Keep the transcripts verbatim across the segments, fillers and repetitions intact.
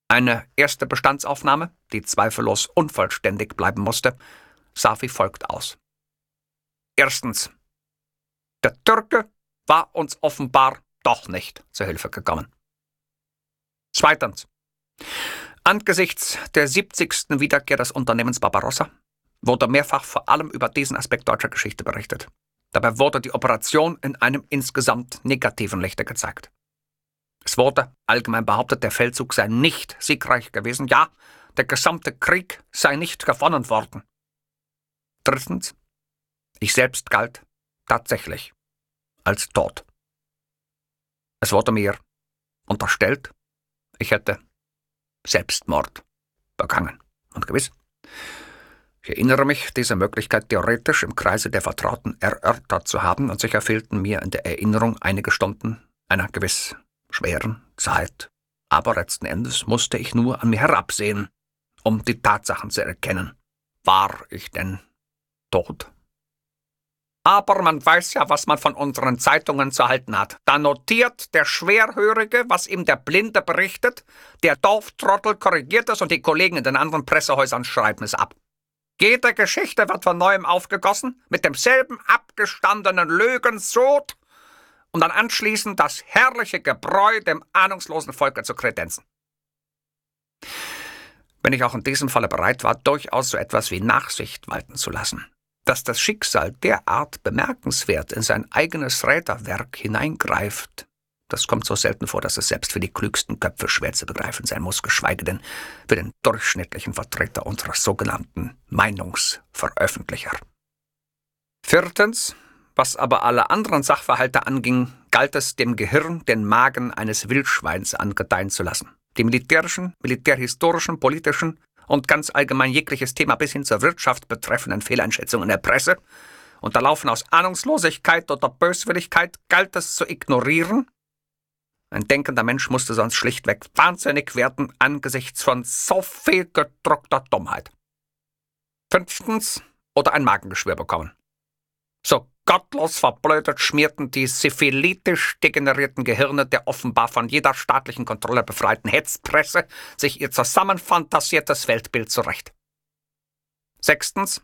Eine erste Bestandsaufnahme, die zweifellos unvollständig bleiben musste, sah wie folgt aus. Erstens. Der Türke war uns offenbar doch nicht zur Hilfe gekommen. Zweitens. Angesichts der siebzigsten Wiederkehr des Unternehmens Barbarossa wurde mehrfach vor allem über diesen Aspekt deutscher Geschichte berichtet. Dabei wurde die Operation in einem insgesamt negativen Lichte gezeigt. Es wurde allgemein behauptet, der Feldzug sei nicht siegreich gewesen. Ja, der gesamte Krieg sei nicht gewonnen worden. Drittens. Ich selbst galt tatsächlich als tot. Es wurde mir unterstellt, ich hätte Selbstmord begangen. Und gewiss, ich erinnere mich, diese Möglichkeit theoretisch im Kreise der Vertrauten erörtert zu haben, und sicher fehlten mir in der Erinnerung einige Stunden einer gewiss schweren Zeit. Aber letzten Endes musste ich nur an mir herabsehen, um die Tatsachen zu erkennen. War ich denn tot? Aber man weiß ja, was man von unseren Zeitungen zu halten hat. Da notiert der Schwerhörige, was ihm der Blinde berichtet, der Dorftrottel korrigiert es und die Kollegen in den anderen Pressehäusern schreiben es ab. Jede Geschichte wird von neuem aufgegossen, mit demselben abgestandenen Lügensod, um dann anschließend das herrliche Gebräu dem ahnungslosen Volke zu kredenzen. Wenn ich auch in diesem Falle bereit war, durchaus so etwas wie Nachsicht walten zu lassen, dass das Schicksal derart bemerkenswert in sein eigenes Räderwerk hineingreift, das kommt so selten vor, dass es selbst für die klügsten Köpfe schwer zu begreifen sein muss, geschweige denn für den durchschnittlichen Vertreter unserer sogenannten Meinungsveröffentlicher. Viertens, was aber alle anderen Sachverhalte anging, galt es, dem Gehirn den Magen eines Wildschweins angedeihen zu lassen. Die militärischen, militärhistorischen, politischen und ganz allgemein jegliches Thema bis hin zur Wirtschaft betreffenden Fehleinschätzungen der Presse, unterlaufen aus Ahnungslosigkeit oder Böswilligkeit, galt es zu ignorieren. Ein denkender Mensch musste sonst schlichtweg wahnsinnig werden angesichts von so viel gedruckter Dummheit. Fünftens, oder ein Magengeschwür bekommen. So gottlos verblödet schmierten die syphilitisch degenerierten Gehirne der offenbar von jeder staatlichen Kontrolle befreiten Hetzpresse sich ihr zusammenfantasiertes Weltbild zurecht. Sechstens.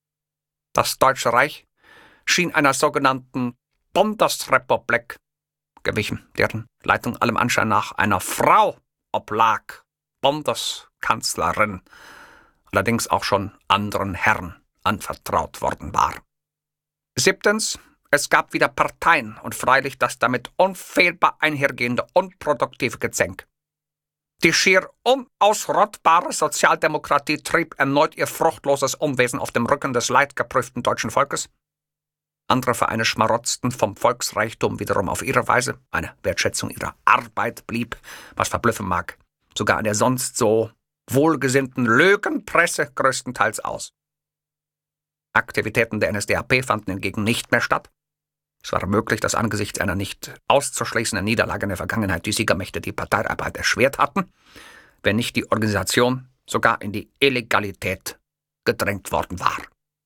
Das Deutsche Reich schien einer sogenannten Bundesrepublik gewichen, deren Leitung allem Anschein nach einer Frau oblag, Bundeskanzlerin, allerdings auch schon anderen Herren anvertraut worden war. Siebtens, es gab wieder Parteien und freilich das damit unfehlbar einhergehende unproduktive Gezänk. Die schier unausrottbare Sozialdemokratie trieb erneut ihr fruchtloses Unwesen auf dem Rücken des leidgeprüften deutschen Volkes. Andere Vereine schmarotzten vom Volksreichtum wiederum auf ihre Weise. Eine Wertschätzung ihrer Arbeit blieb, was verblüffen mag, sogar an der sonst so wohlgesinnten Lügenpresse größtenteils aus. Aktivitäten der N S D A P fanden hingegen nicht mehr statt. Es war möglich, dass angesichts einer nicht auszuschließenden Niederlage in der Vergangenheit die Siegermächte die Parteiarbeit erschwert hatten, wenn nicht die Organisation sogar in die Illegalität gedrängt worden war.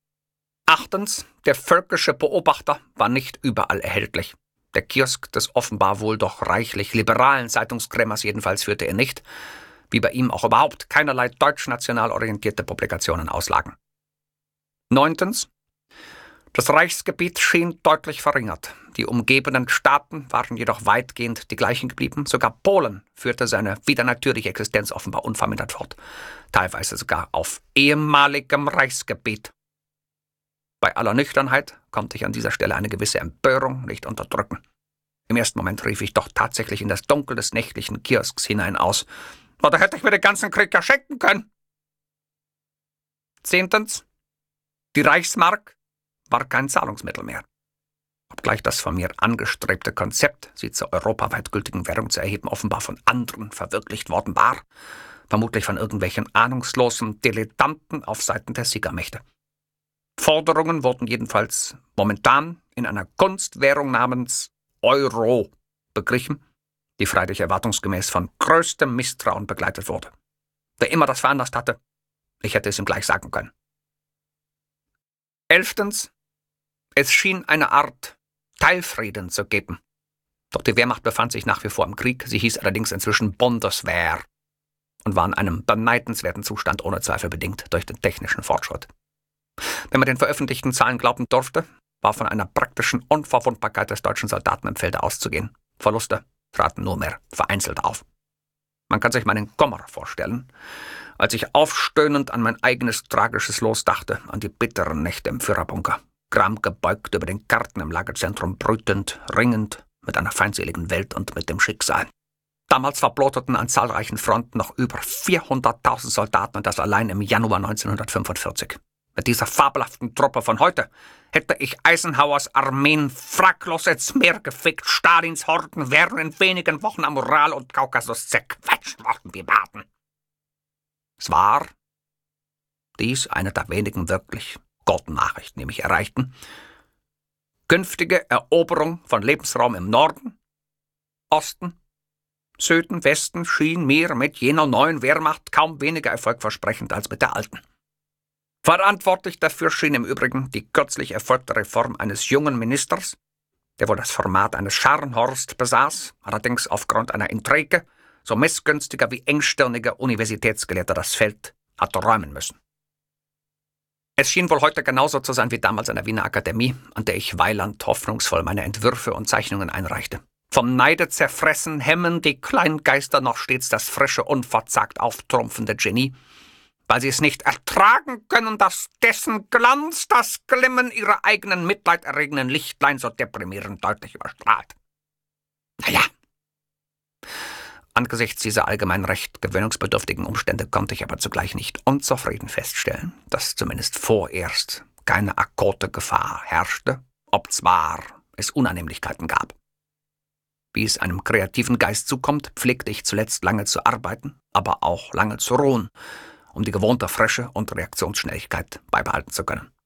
Achtens, der völkische Beobachter war nicht überall erhältlich. Der Kiosk des offenbar wohl doch reichlich liberalen Zeitungskrämers jedenfalls führte er nicht, wie bei ihm auch überhaupt keinerlei deutsch-national orientierte Publikationen auslagen. Neuntens, das Reichsgebiet schien deutlich verringert. Die umgebenden Staaten waren jedoch weitgehend die gleichen geblieben. Sogar Polen führte seine wieder natürliche Existenz offenbar unvermindert fort, teilweise sogar auf ehemaligem Reichsgebiet. Bei aller Nüchternheit konnte ich an dieser Stelle eine gewisse Empörung nicht unterdrücken. Im ersten Moment rief ich doch tatsächlich in das Dunkel des nächtlichen Kiosks hinein aus. Oder hätte ich mir den ganzen Krieg ja schenken können? Zehntens, die Reichsmark war kein Zahlungsmittel mehr. Obgleich das von mir angestrebte Konzept, sie zur europaweit gültigen Währung zu erheben, offenbar von anderen verwirklicht worden war, vermutlich von irgendwelchen ahnungslosen Dilettanten auf Seiten der Siegermächte. Forderungen wurden jedenfalls momentan in einer Kunstwährung namens Euro beglichen, die freilich erwartungsgemäß von größtem Misstrauen begleitet wurde. Wer immer das veranlasst hatte, ich hätte es ihm gleich sagen können. Elftens, es schien eine Art Teilfrieden zu geben. Doch die Wehrmacht befand sich nach wie vor im Krieg, sie hieß allerdings inzwischen Bundeswehr. und war in einem beneidenswerten Zustand ohne Zweifel bedingt durch den technischen Fortschritt. Wenn man den veröffentlichten Zahlen glauben durfte, war von einer praktischen Unverwundbarkeit des deutschen Soldaten im Felde auszugehen. Verluste traten nur mehr vereinzelt auf. Man kann sich meinen Kummer vorstellen, als ich aufstöhnend an mein eigenes tragisches Los dachte, an die bitteren Nächte im Führerbunker, gramgebeugt über den Karten im Lagerzentrum, brütend, ringend mit einer feindseligen Welt und mit dem Schicksal. Damals verbluteten an zahlreichen Fronten noch über vierhunderttausend Soldaten, und das allein im Januar neunzehnhundertfünfundvierzig. Mit dieser fabelhaften Truppe von heute hätte ich Eisenhowers Armeen fraglos ins Meer gefickt. Stalins Horden wären in wenigen Wochen am Ural und Kaukasus zerquetscht worden wie Maden. Es war dies eine der wenigen wirklich guten Nachrichten, die mich erreichten. Künftige Eroberung von Lebensraum im Norden, Osten, Süden, Westen schien mir mit jener neuen Wehrmacht kaum weniger erfolgversprechend als mit der alten. Verantwortlich dafür schien im Übrigen die kürzlich erfolgte Reform eines jungen Ministers, der wohl das Format eines Scharnhorst besaß, allerdings aufgrund einer Intrige so missgünstiger wie engstirniger Universitätsgelehrter das Feld hatte räumen müssen. Es schien wohl heute genauso zu sein wie damals an der Wiener Akademie, an der ich weiland hoffnungsvoll meine Entwürfe und Zeichnungen einreichte. Vom Neide zerfressen hemmen die Kleingeister noch stets das frische, unverzagt auftrumpfende Genie, weil sie es nicht ertragen können, dass dessen Glanz das Glimmen ihrer eigenen mitleiderregenden Lichtlein so deprimierend deutlich überstrahlt. Naja, angesichts dieser allgemein recht gewöhnungsbedürftigen Umstände konnte ich aber zugleich nicht unzufrieden feststellen, dass zumindest vorerst keine akute Gefahr herrschte, obzwar es Unannehmlichkeiten gab. Wie es einem kreativen Geist zukommt, pflegte ich zuletzt lange zu arbeiten, aber auch lange zu ruhen, um die gewohnte Frische und Reaktionsschnelligkeit beibehalten zu können.